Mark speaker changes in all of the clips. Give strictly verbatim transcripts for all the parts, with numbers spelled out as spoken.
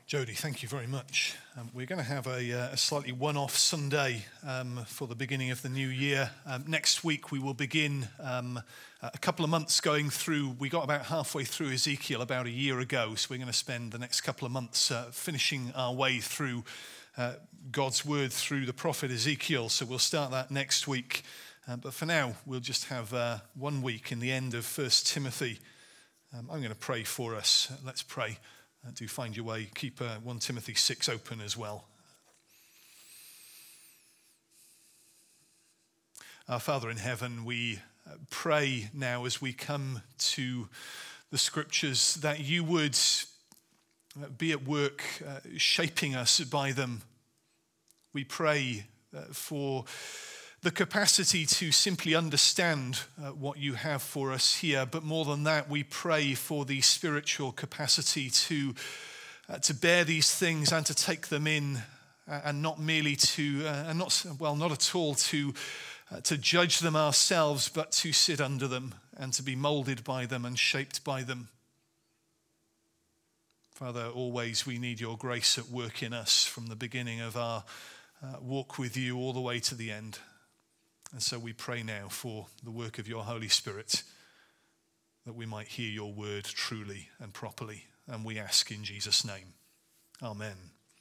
Speaker 1: Jody, thank you very much. Um, we're going to have a, uh, a slightly one-off Sunday um, for the beginning of the new year. Um, next week we will begin um, a couple of months going through, we got about halfway through Ezekiel about a year ago, so we're going to spend the next couple of months uh, finishing our way through uh, God's word through the prophet Ezekiel, so we'll start that next week. Uh, but for now, we'll just have uh, one week in the end of First Timothy. Um, I'm going to pray for us. Let's pray. Uh, do find your way. Keep uh, First Timothy six open as well. Our Father in heaven, we uh, pray now as we come to the scriptures that you would uh, be at work uh, shaping us by them. We pray uh, for the capacity to simply understand uh, what you have for us here, but more than that, we pray for the spiritual capacity to uh, to bear these things and to take them in, uh, and not merely to, uh, and not well, not at all to uh, to judge them ourselves, but to sit under them and to be molded by them and shaped by them. Father, always we need your grace at work in us from the beginning of our uh, walk with you all the way to the end. And so we pray now for the work of your Holy Spirit, that we might hear your word truly and properly. And we ask in Jesus' name. Amen.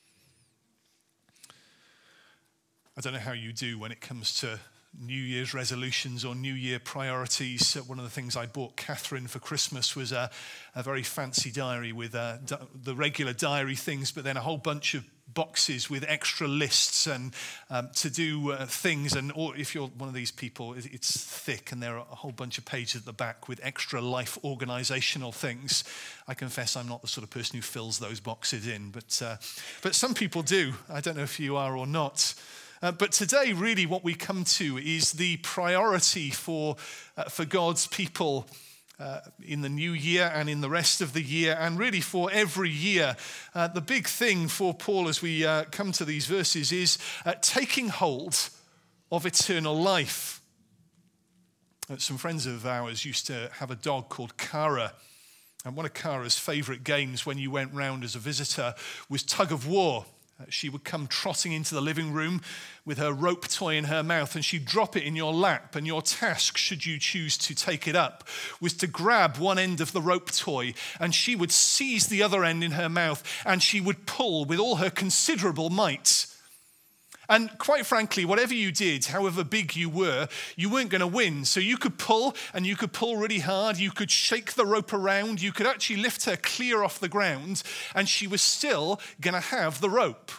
Speaker 1: I don't know how you do when it comes to New Year's resolutions or New Year priorities. One of the things I bought Catherine for Christmas was a, a very fancy diary with uh, di- the regular diary things, but then a whole bunch of boxes with extra lists and um, to do uh, things. And or if you're one of these people, it's thick and there are a whole bunch of pages at the back with extra life organizational things. I confess I'm not the sort of person who fills those boxes in, but uh, but some people do. I don't know if you are or not. Uh, but today, really, what we come to is the priority for uh, for God's people uh, in the new year and in the rest of the year, and really for every year. Uh, the big thing for Paul as we uh, come to these verses is uh, taking hold of eternal life. Uh, some friends of ours used to have a dog called Kara. And one of Kara's favorite games when you went round as a visitor was tug of war. She would come trotting into the living room with her rope toy in her mouth, and she'd drop it in your lap, and your task, should you choose to take it up, was to grab one end of the rope toy, and she would seize the other end in her mouth, and she would pull with all her considerable might. And quite frankly, whatever you did, however big you were, you weren't going to win. So you could pull, and you could pull really hard. You could shake the rope around. You could actually lift her clear off the ground, and she was still going to have the rope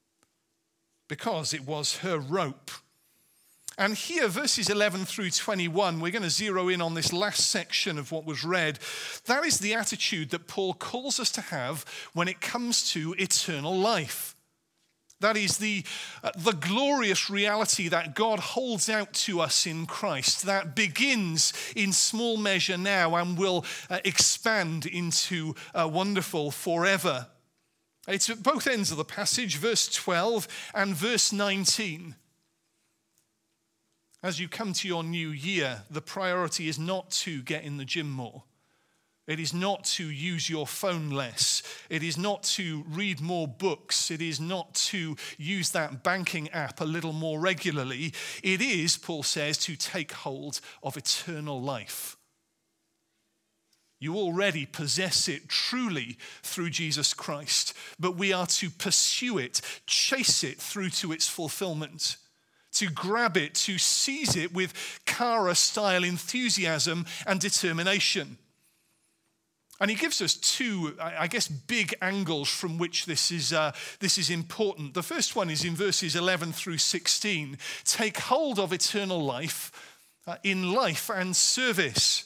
Speaker 1: because it was her rope. And here, verses eleven through twenty-one, we're going to zero in on this last section of what was read. That is the attitude that Paul calls us to have when it comes to eternal life. That is the, uh, the glorious reality that God holds out to us in Christ, that begins in small measure now and will uh, expand into uh, wonderful forever. It's at both ends of the passage, verse twelve and verse nineteen. As you come to your new year, the priority is not to get in the gym more. It is not to use your phone less. It is not to read more books. It is not to use that banking app a little more regularly. It is, Paul says, to take hold of eternal life. You already possess it truly through Jesus Christ, but we are to pursue it, chase it through to its fulfillment, to grab it, to seize it with Kara-style enthusiasm and determination. And he gives us two, I guess, big angles from which this is uh, this is important. The first one is in verses eleven through sixteen. Take hold of eternal life uh, in life and service.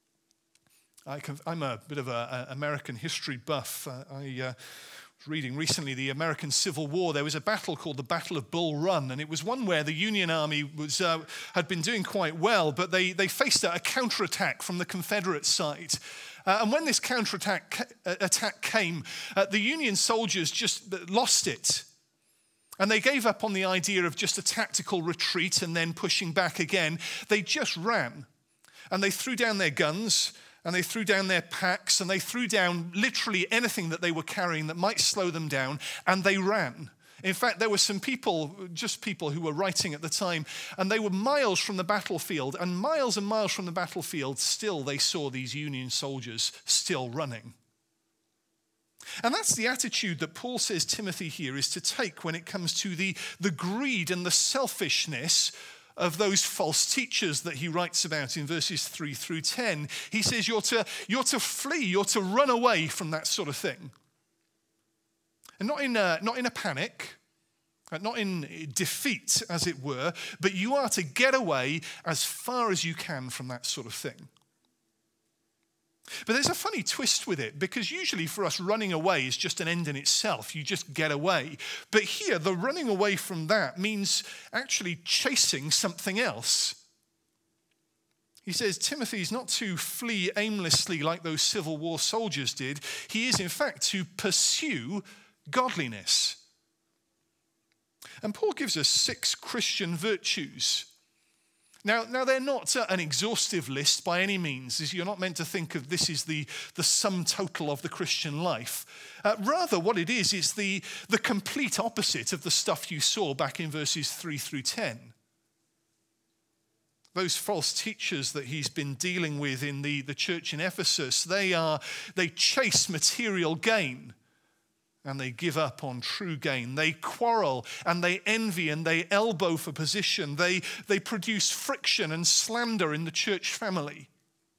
Speaker 1: I can, I'm a bit of an American history buff. Uh, I uh, was reading recently the American Civil War. There was a battle called the Battle of Bull Run, and it was one where the Union Army was uh, had been doing quite well, but they, they faced a counterattack from the Confederate side. Uh, and when this counterattack ca- attack came, uh, the Union soldiers just lost it. And they gave up on the idea of just a tactical retreat and then pushing back again. They just ran. And they threw down their guns And they threw down their packs, and they threw down literally anything that they were carrying that might slow them down, and they ran. In fact, there were some people, just people who were writing at the time, and they were miles from the battlefield, and miles and miles from the battlefield, still they saw these Union soldiers still running. And that's the attitude that Paul says Timothy here is to take when it comes to the, the greed and the selfishness of those false teachers that he writes about in verses three through ten. He says you're to, you're to flee, you're to run away from that sort of thing. And not in a, not in a panic, not in defeat, as it were, but you are to get away as far as you can from that sort of thing. But there's a funny twist with it, because usually for us, running away is just an end in itself. You just get away. But here, the running away from that means actually chasing something else. He says Timothy's not to flee aimlessly like those Civil War soldiers did. He is, in fact, to pursue godliness. And Paul gives us six Christian virtues. Now, now they're not uh, an exhaustive list by any means. You're not meant to think of this as the, the sum total of the Christian life. Uh, rather, what it is, is the, the complete opposite of the stuff you saw back in verses three through ten. Those false teachers that he's been dealing with in the, the church in Ephesus, they are they chase material gain. And they give up on true gain. They quarrel and they envy and they elbow for position. They, they produce friction and slander in the church family.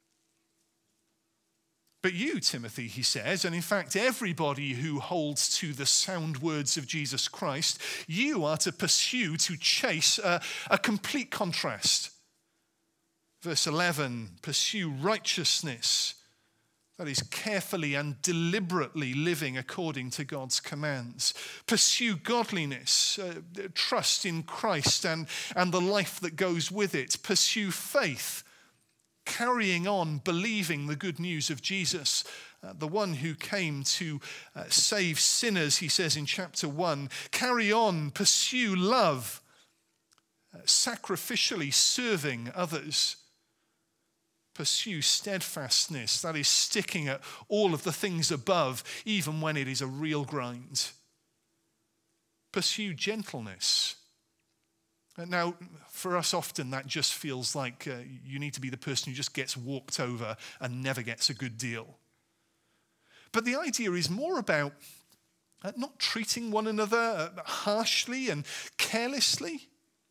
Speaker 1: But you, Timothy, he says, and in fact everybody who holds to the sound words of Jesus Christ, you are to pursue, to chase a, a complete contrast. Verse eleven, pursue righteousness. That is, carefully and deliberately living according to God's commands. Pursue godliness, uh, trust in Christ and, and the life that goes with it. Pursue faith, carrying on, believing the good news of Jesus, uh, the one who came to uh, save sinners, he says in chapter one. Carry on, pursue love, uh, sacrificially serving others. Pursue steadfastness, that is sticking at all of the things above, even when it is a real grind. Pursue gentleness. Now, for us often that just feels like uh, you need to be the person who just gets walked over and never gets a good deal. But the idea is more about uh, not treating one another uh, harshly and carelessly.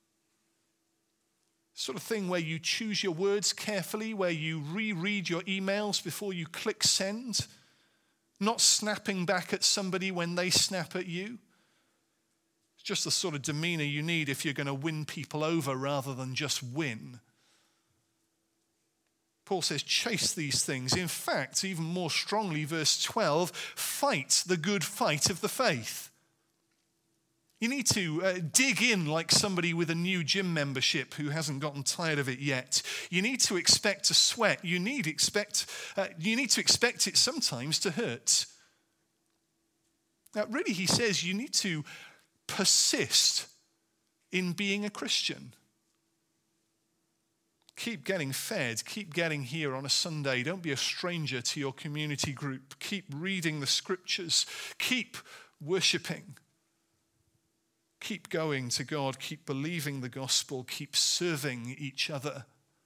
Speaker 1: Sort of thing where you choose your words carefully, where you reread your emails before you click send, not snapping back at somebody when they snap at you. It's just the sort of demeanor you need if you're going to win people over rather than just win. Paul says, chase these things. In fact, even more strongly, verse twelve, fight the good fight of the faith. You need to uh, dig in like somebody with a new gym membership who hasn't gotten tired of it yet. You need to expect to sweat. You need expect. Uh, you need to expect it sometimes to hurt. Now, really, he says you need to persist in being a Christian. Keep getting fed. Keep getting here on a Sunday. Don't be a stranger to your community group. Keep reading the scriptures. Keep worshiping. Keep going to God, keep believing the gospel, keep serving each other.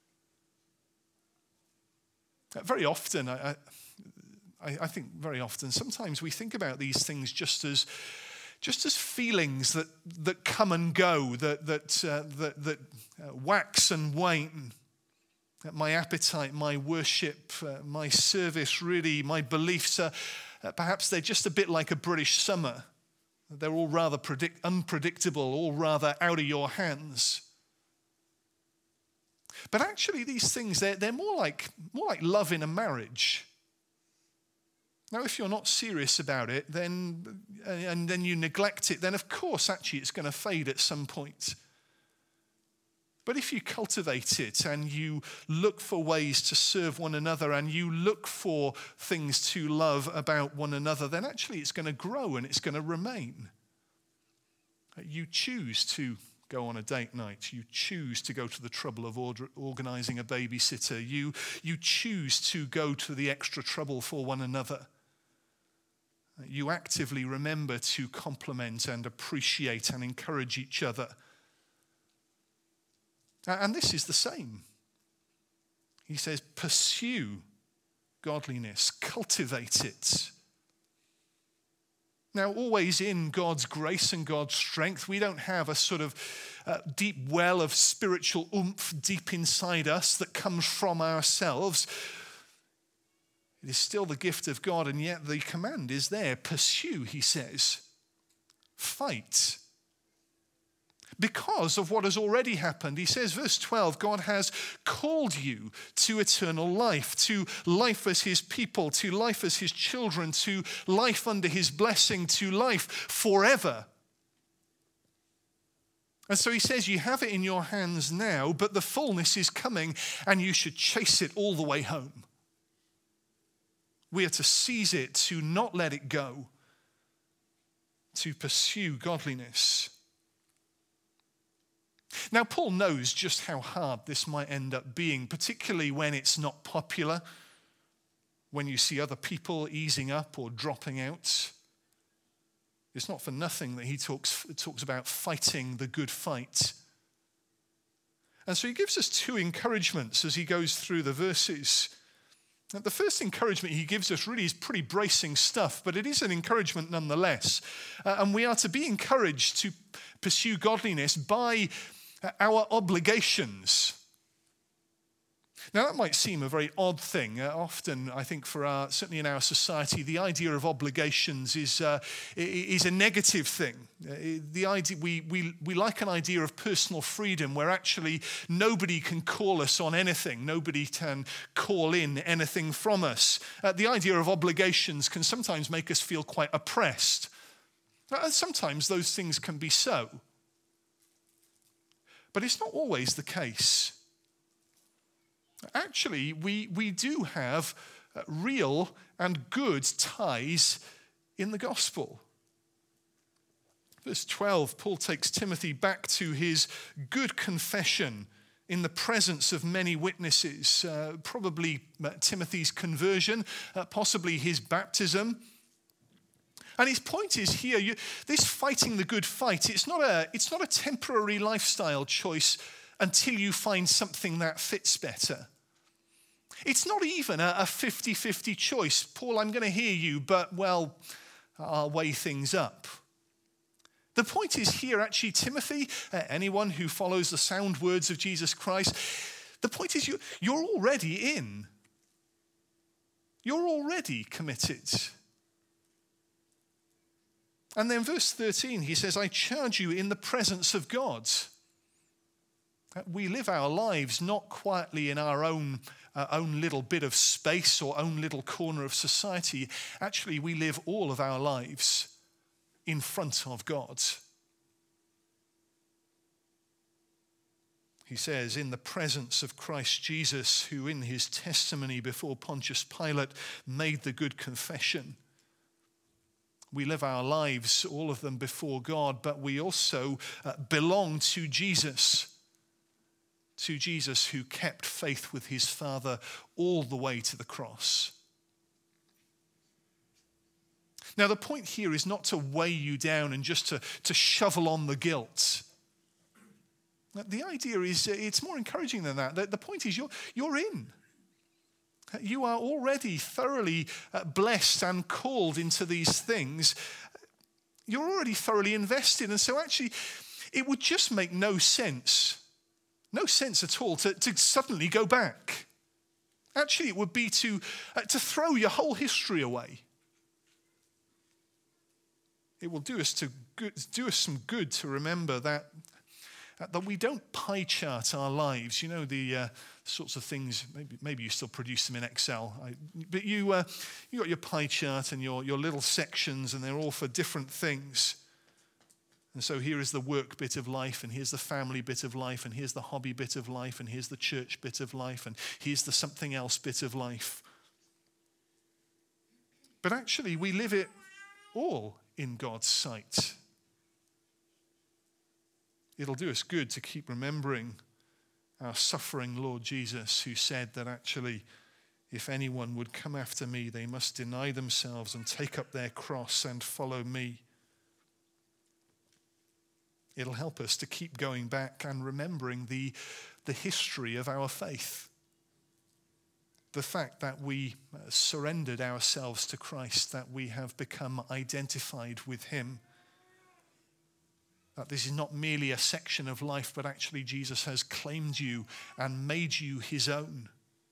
Speaker 1: Very often, I, I, I think very often, sometimes we think about these things just as just as feelings that, that come and go, that, that, uh, that, that uh, wax and wane. That my appetite, my worship, uh, my service, really, my beliefs, are, uh, perhaps they're just a bit like a British summer. They're all rather predict- unpredictable, all rather out of your hands. But actually these things, they're, they're more like, more like love in a marriage. Now, if you're not serious about it, then and then you neglect it, then of course actually it's going to fade at some point. But if you cultivate it and you look for ways to serve one another and you look for things to love about one another, then actually it's going to grow and it's going to remain. You choose to go on a date night. You choose to go to the trouble of order, organizing a babysitter. You, you choose to go to the extra trouble for one another. You actively remember to compliment and appreciate and encourage each other. And this is the same. He says, pursue godliness, cultivate it. Now, always in God's grace and God's strength, we don't have a sort of uh, deep well of spiritual oomph deep inside us that comes from ourselves. It is still the gift of God, and yet the command is there. Pursue, he says. Fight. Because of what has already happened. He says, verse twelve, God has called you to eternal life, to life as his people, to life as his children, to life under his blessing, to life forever. And so he says, you have it in your hands now, but the fullness is coming, and you should chase it all the way home. We are to seize it, to not let it go, to pursue godliness. Now, Paul knows just how hard this might end up being, particularly when it's not popular, when you see other people easing up or dropping out. It's not for nothing that he talks, talks about fighting the good fight. And so he gives us two encouragements as he goes through the verses. Now, the first encouragement he gives us really is pretty bracing stuff, but it is an encouragement nonetheless. Uh, and we are to be encouraged to pursue godliness by our obligations. Now, that might seem a very odd thing. Uh, often, I think, for our, certainly in our society, the idea of obligations is uh, is a negative thing. Uh, the idea we we we like an idea of personal freedom, where actually nobody can call us on anything, nobody can call in anything from us. Uh, the idea of obligations can sometimes make us feel quite oppressed. Uh, sometimes those things can be so. But it's not always the case. Actually, we, we do have real and good ties in the gospel. Verse twelve, Paul takes Timothy back to his good confession in the presence of many witnesses, uh, probably Timothy's conversion, uh, possibly his baptism. And his point is here, you, this fighting the good fight, it's not a, it's not a temporary lifestyle choice until you find something that fits better. It's not even a fifty-fifty choice. Paul, I'm going to hear you, but, well, I'll weigh things up. The point is here, actually, Timothy, uh, anyone who follows the sound words of Jesus Christ, the point is you, you're already in. You're already committed. And then verse thirteen, he says, I charge you in the presence of God. We live our lives not quietly in our own, uh, own little bit of space or own little corner of society. Actually, we live all of our lives in front of God. He says, in the presence of Christ Jesus, who in his testimony before Pontius Pilate made the good confession. We live our lives, all of them before God, but we also uh, belong to Jesus. To Jesus who kept faith with his Father all the way to the cross. Now, the point here is not to weigh you down and just to, to shovel on the guilt. The idea is, it's more encouraging than that. The, the point is, you're, you're in. You are already thoroughly blessed and called into these things. You're already thoroughly invested. And so actually, it would just make no sense, no sense at all to, to suddenly go back. Actually, it would be to, uh, to throw your whole history away. It will do us, to good, do us some good to remember that, uh, that we don't pie chart our lives. You know, the uh, sorts of things, maybe, maybe you still produce them in Excel, I, but you uh, you got your pie chart and your, your little sections, and they're all for different things. And so here is the work bit of life, and here's the family bit of life, and here's the hobby bit of life, and here's the church bit of life, and here's the something else bit of life. But actually, we live it all in God's sight. It'll do us good to keep remembering our suffering Lord Jesus, who said that actually, if anyone would come after me, they must deny themselves and take up their cross and follow me. It'll help us to keep going back and remembering the, the history of our faith. The fact that we surrendered ourselves to Christ, that we have become identified with him. That this is not merely a section of life, but actually Jesus has claimed you and made you his own.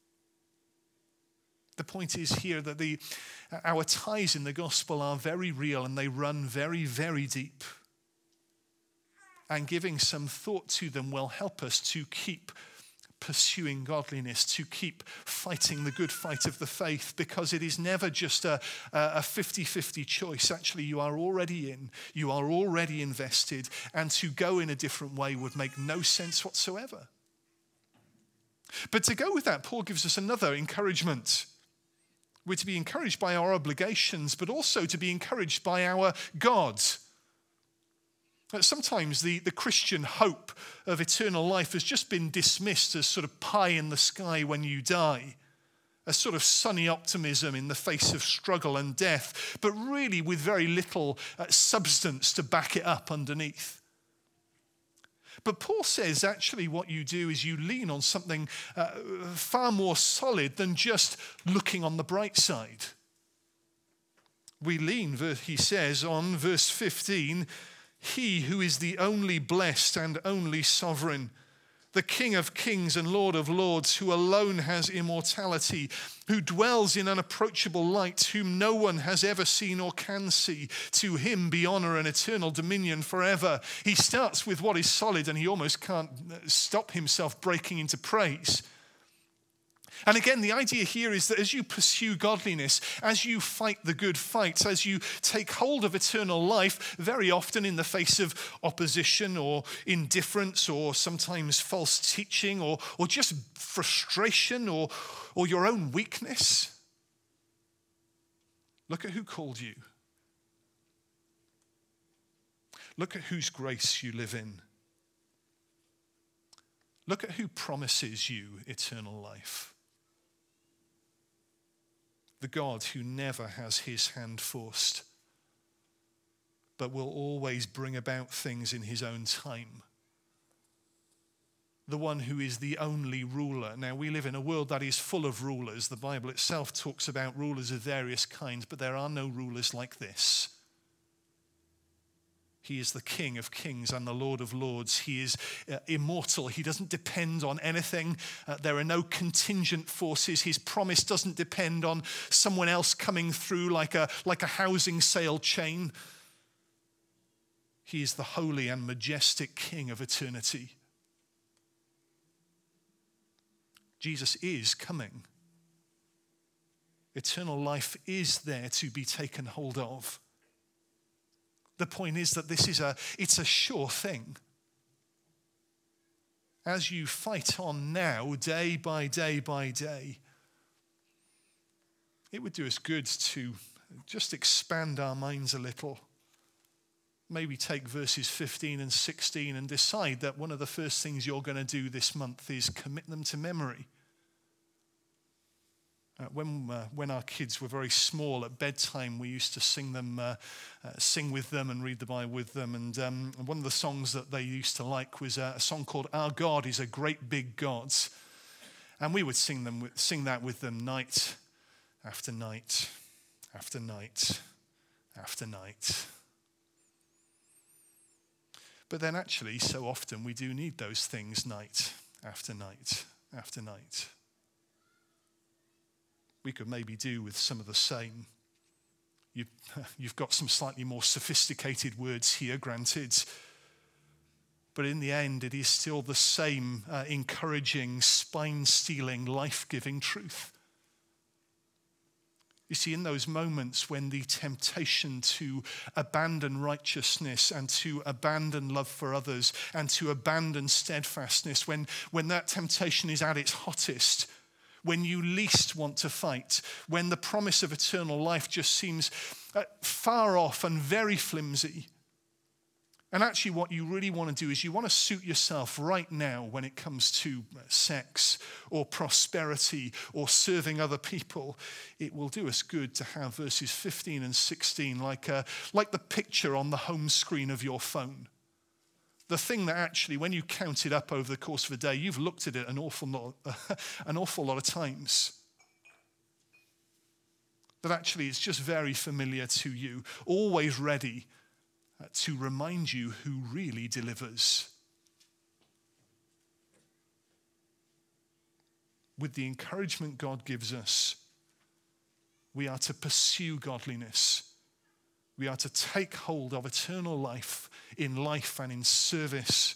Speaker 1: The point is here that the, our ties in the gospel are very real and they run very, very deep. And giving some thought to them will help us to keep pursuing godliness, to keep fighting the good fight of the faith, because it is never just a, a fifty-fifty choice. Actually, you are already in, you are already invested, and to go in a different way would make no sense whatsoever. But to go with that, Paul gives us another encouragement. We're to be encouraged by our obligations, but also to be encouraged by our God. Sometimes the, the Christian hope of eternal life has just been dismissed as sort of pie in the sky when you die, a sort of sunny optimism in the face of struggle and death, but really with very little uh, substance to back it up underneath. But Paul says actually what you do is you lean on something uh, far more solid than just looking on the bright side. We lean, he says, on verse fifteen, he who is the only blessed and only sovereign, the King of kings and Lord of lords, who alone has immortality, who dwells in unapproachable light, whom no one has ever seen or can see. To him be honor and eternal dominion forever. He starts with what is solid and he almost can't stop himself breaking into praise. And again, the idea here is that as you pursue godliness, as you fight the good fight, as you take hold of eternal life, very often in the face of opposition or indifference or sometimes false teaching or, or just frustration or, or your own weakness, look at who called you. Look at whose grace you live in. Look at who promises you eternal life. The God who never has his hand forced, but will always bring about things in his own time. The one who is the only ruler. Now, we live in a world that is full of rulers. The Bible itself talks about rulers of various kinds, but there are no rulers like this. He is the King of kings and the Lord of lords. He is uh, immortal. He doesn't depend on anything. Uh, there are no contingent forces. His promise doesn't depend on someone else coming through like a, like a housing sale chain. He is the holy and majestic King of eternity. Jesus is coming. Eternal life is there to be taken hold of. The point is that this is a, it's a sure thing. As you fight on now, day by day by day, it would do us good to just expand our minds a little. Maybe take verses fifteen and sixteen and decide that one of the first things you're going to do this month is commit them to memory. Uh, when uh, when our kids were very small, at bedtime, we used to sing them, uh, uh, sing with them, and read the Bible with them. And um, one of the songs that they used to like was uh, a song called "Our God Is a Great Big God," and we would sing them, with, sing that with them night after night, after night, after night. But then, actually, so often we do need those things night after night after night. We could maybe do with some of the same. You, you've got some slightly more sophisticated words here, granted. But in the end, it is still the same uh, encouraging, spine-stealing, life-giving truth. You see, in those moments when the temptation to abandon righteousness and to abandon love for others and to abandon steadfastness, when, when that temptation is at its hottest, when you least want to fight, when the promise of eternal life just seems far off and very flimsy, And actually what you really want to do is you want to suit yourself right now when it comes to sex or prosperity or serving other people. It will do us good to have verses fifteen and sixteen like, a, like the picture on the home screen of your phone. The thing that actually, when you count it up over the course of a day, you've looked at it an awful lot, an awful lot of times. That actually it's just very familiar to you, always ready to remind you who really delivers. With the encouragement God gives us, we are to pursue godliness. We are to take hold of eternal life in life and in service.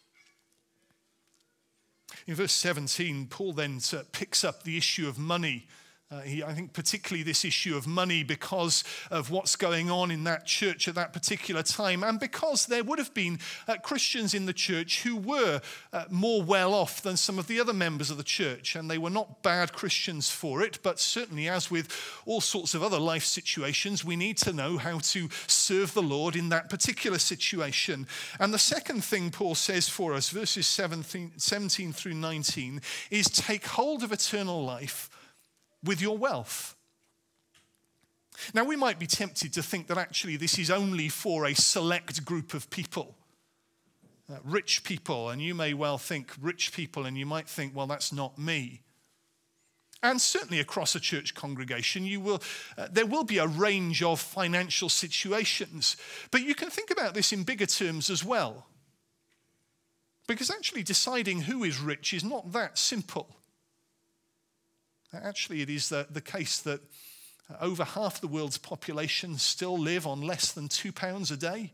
Speaker 1: In verse seventeen, Paul then picks up the issue of money. Uh, he, I think particularly this issue of money because of what's going on in that church at that particular time, and because there would have been uh, Christians in the church who were uh, more well off than some of the other members of the church, and they were not bad Christians for it, but certainly, as with all sorts of other life situations, we need to know how to serve the Lord in that particular situation. And the second thing Paul says for us, verses seventeen, seventeen through nineteen, is take hold of eternal life with your wealth. Now, we might be tempted to think that actually this is only for a select group of people, uh, rich people, and you may well think rich people, and you might think, well, that's not me. And certainly across a church congregation, you will, uh, there will be a range of financial situations, but you can think about this in bigger terms as well, because actually deciding who is rich is not that simple. Actually, it is the, the case that over half the world's population still live on less than two pounds a day.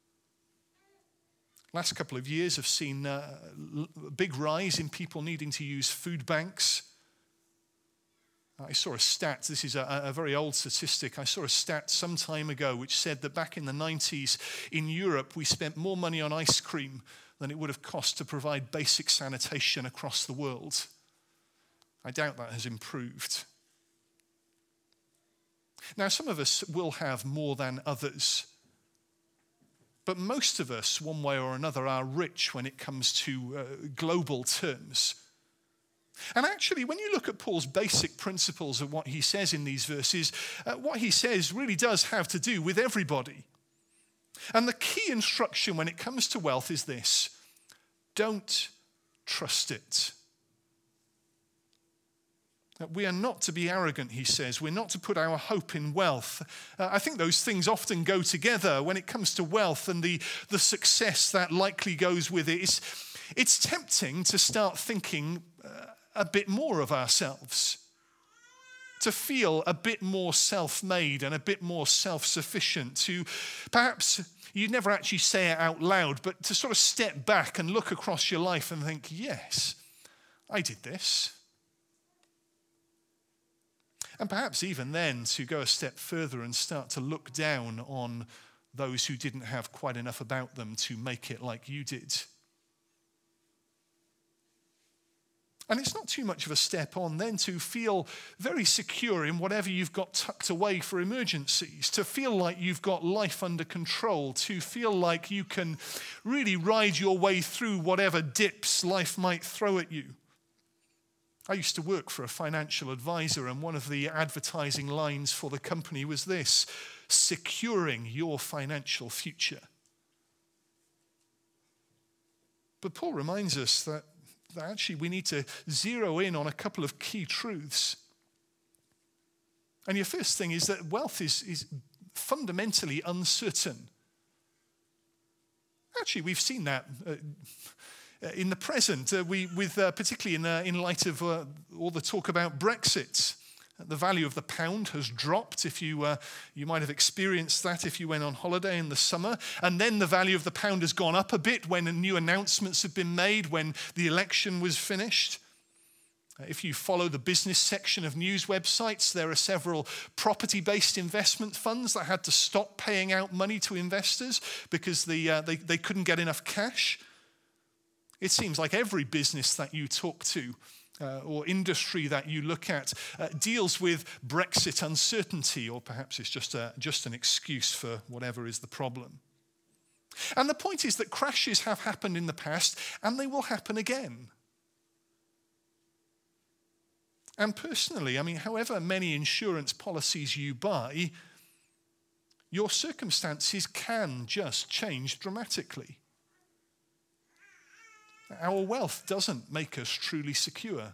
Speaker 1: Last couple of years have seen a big rise in people needing to use food banks. I saw a stat, this is a, a very old statistic, I saw a stat some time ago which said that back in the nineties in Europe we spent more money on ice cream than it would have cost to provide basic sanitation across the world. I doubt that has improved. Now, some of us will have more than others, but most of us, one way or another, are rich when it comes to uh, global terms. And actually, when you look at Paul's basic principles of what he says in these verses, uh, what he says really does have to do with everybody. And the key instruction when it comes to wealth is this: don't trust it. We are not to be arrogant, he says. We're not to put our hope in wealth. Uh, I think those things often go together when it comes to wealth and the, the success that likely goes with it. It's, it's tempting to start thinking uh, a bit more of ourselves, to feel a bit more self-made and a bit more self-sufficient, to perhaps, you'd never actually say it out loud, but to sort of step back and look across your life and think, yes, I did this. And perhaps even then to go a step further and start to look down on those who didn't have quite enough about them to make it like you did. And it's not too much of a step on then to feel very secure in whatever you've got tucked away for emergencies, to feel like you've got life under control, to feel like you can really ride your way through whatever dips life might throw at you. I used to work for a financial advisor, and one of the advertising lines for the company was this: securing your financial future. But Paul reminds us that, that actually we need to zero in on a couple of key truths. And your first thing is that wealth is, is fundamentally uncertain. Actually, we've seen that uh, in the present, uh, we, with uh, particularly in, uh, in light of uh, all the talk about Brexit. The value of the pound has dropped. If you uh, you might have experienced that if you went on holiday in the summer. And then the value of the pound has gone up a bit when new announcements have been made, when the election was finished. If you follow the business section of news websites, there are several property-based investment funds that had to stop paying out money to investors because the, uh, they, they couldn't get enough cash. It seems like every business that you talk to uh, or industry that you look at uh, deals with Brexit uncertainty, or perhaps it's just, a, just an excuse for whatever is the problem. And the point is that crashes have happened in the past and they will happen again. And personally, I mean, however many insurance policies you buy, your circumstances can just change dramatically. Our wealth doesn't make us truly secure.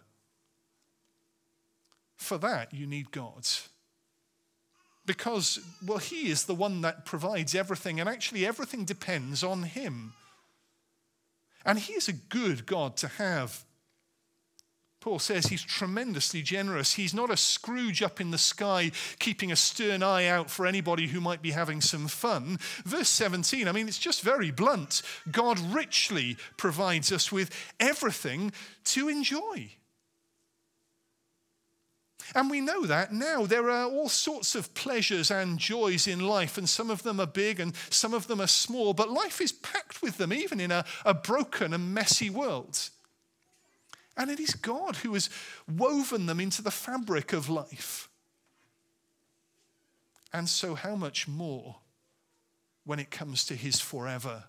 Speaker 1: For that, you need God. Because, well, he is the one that provides everything, and actually everything depends on him. And he is a good God to have. Paul says he's tremendously generous. He's not a Scrooge up in the sky, keeping a stern eye out for anybody who might be having some fun. Verse seventeen, I mean, it's just very blunt. God richly provides us with everything to enjoy. And we know that now. There are all sorts of pleasures and joys in life, and some of them are big and some of them are small, but life is packed with them, even in a, a broken and messy world. And it is God who has woven them into the fabric of life. And so how much more when it comes to his forever?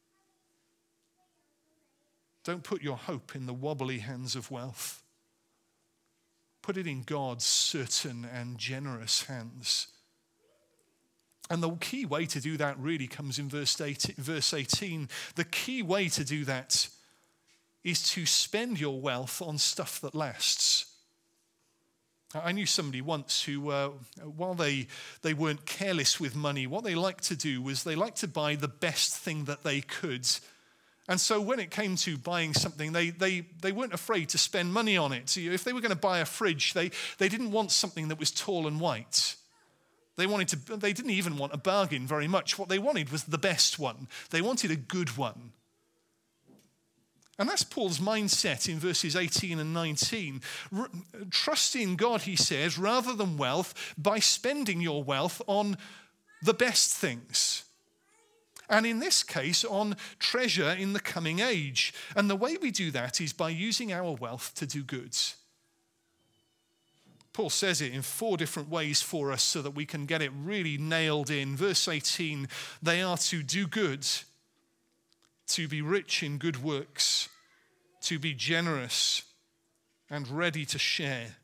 Speaker 1: Don't put your hope in the wobbly hands of wealth. Put it in God's certain and generous hands. And the key way to do that really comes in verse eighteen. The key way to do that is to spend your wealth on stuff that lasts. I knew somebody once who, uh, while they, they weren't careless with money, what they liked to do was they liked to buy the best thing that they could. And so when it came to buying something, they they they weren't afraid to spend money on it. So if they were going to buy a fridge, they, they didn't want something that was tall and white. They wanted to. They didn't even want a bargain very much. What they wanted was the best one. They wanted a good one. And that's Paul's mindset in verses eighteen and nineteen. Trust in God, he says, rather than wealth, by spending your wealth on the best things. And in this case, on treasure in the coming age. And the way we do that is by using our wealth to do good. Paul says it in four different ways for us so that we can get it really nailed in. Verse eighteen, they are to do good, to be rich in good works, to be generous and ready to share.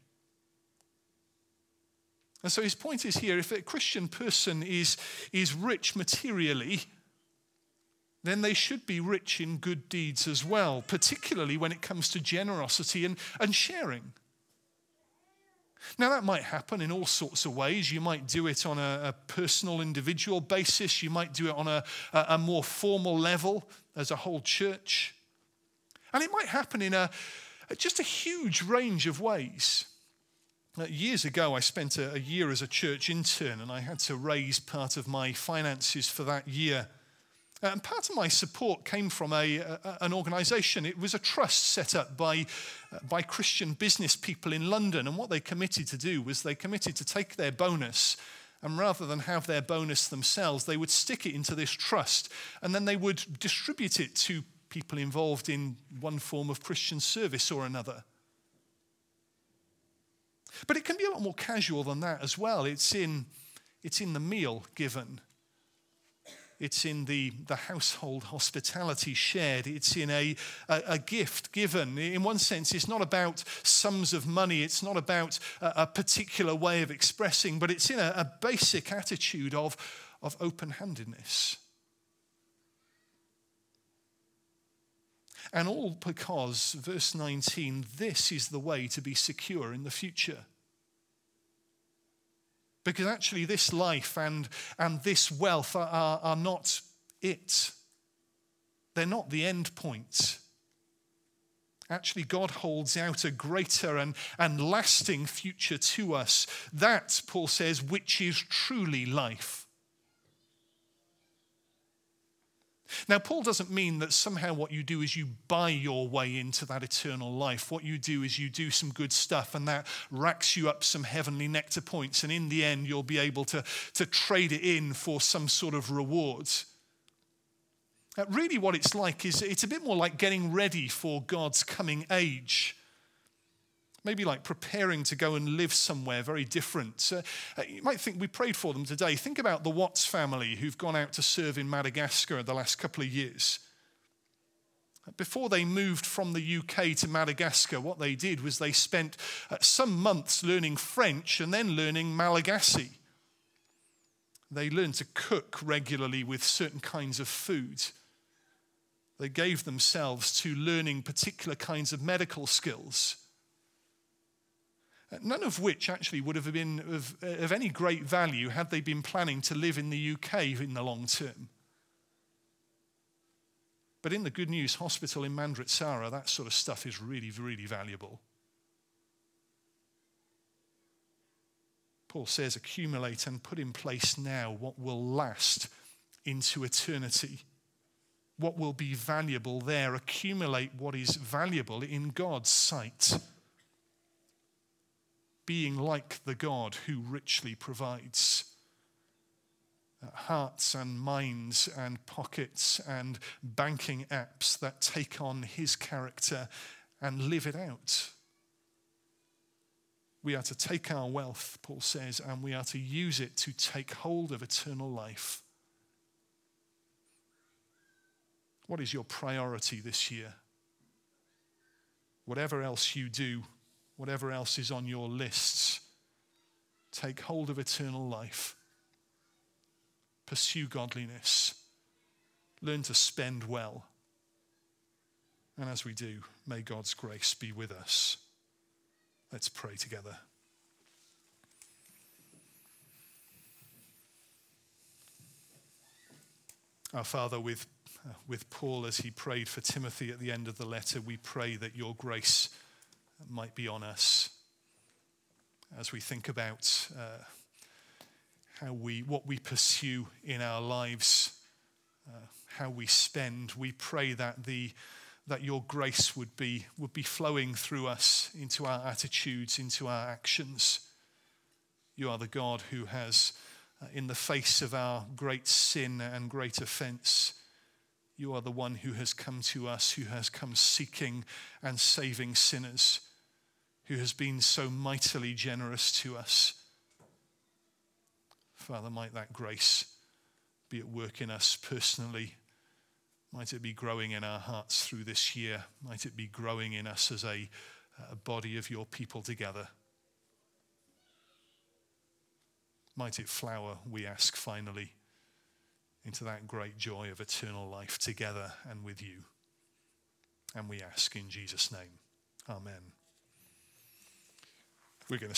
Speaker 1: And so his point is here, if a Christian person is, is rich materially, then they should be rich in good deeds as well, particularly when it comes to generosity and, and sharing. Now, that might happen in all sorts of ways. You might do it on a, a personal, individual basis. You might do it on a, a, a more formal level as a whole church. And it might happen in a just a huge range of ways. Uh, years ago, I spent a, a year as a church intern, and I had to raise part of my finances for that year. And part of my support came from a, a, an organisation. It was a trust set up by, uh, by Christian business people in London. And what they committed to do was they committed to take their bonus, and rather than have their bonus themselves, they would stick it into this trust. And then they would distribute it to people involved in one form of Christian service or another. But it can be a lot more casual than that as well. It's in, it's in the meal given. It's in the, the household hospitality shared. It's in a, a, a gift given. In one sense, it's not about sums of money. It's not about a, a particular way of expressing, but it's in a, a basic attitude of, of open-handedness. And all because, verse nineteen, this is the way to be secure in the future. Because actually this life and, and this wealth are, are, are not it. They're not the end point. Actually, God holds out a greater and, and lasting future to us. That, Paul says, which is truly life. Now, Paul doesn't mean that somehow what you do is you buy your way into that eternal life. What you do is you do some good stuff, and that racks you up some heavenly nectar points, and in the end, you'll be able to, to trade it in for some sort of rewards. Uh, really what it's like is it's a bit more like getting ready for God's coming age. Maybe like preparing to go and live somewhere very different. Uh, you might think we prayed for them today. Think about the Watts family who've gone out to serve in Madagascar the last couple of years. Before they moved from the U K to Madagascar, what they did was they spent uh, some months learning French and then learning Malagasy. They learned to cook regularly with certain kinds of food. They gave themselves to learning particular kinds of medical skills, none of which actually would have been of, of any great value had they been planning to live in the U K in the long term. But in the Good News Hospital in Mandritsara, that sort of stuff is really, really valuable. Paul says, accumulate and put in place now what will last into eternity. What will be valuable there. Accumulate what is valuable in God's sight. Being like the God who richly provides. Hearts and minds and pockets and banking apps that take on his character and live it out. We are to take our wealth, Paul says, and we are to use it to take hold of eternal life. What is your priority this year? Whatever else you do, whatever else is on your lists, take hold of eternal life. Pursue godliness. Learn to spend well. And as we do, may God's grace be with us. Let's pray together. Our Father, with, uh, with Paul as he prayed for Timothy at the end of the letter, we pray that your grace might be on us as we think about uh, how we, what we pursue in our lives, uh, how we spend. We pray that the that your grace would be would be flowing through us into our attitudes, into our actions. You are the God who has, uh, in the face of our great sin and great offense, you are the one who has come to us, who has come seeking and saving sinners, who has been so mightily generous to us. Father, might that grace be at work in us personally. Might it be growing in our hearts through this year. Might it be growing in us as a, a body of your people together. Might it flower, we ask finally, into that great joy of eternal life together and with you. And we ask in Jesus' name. Amen. We're going to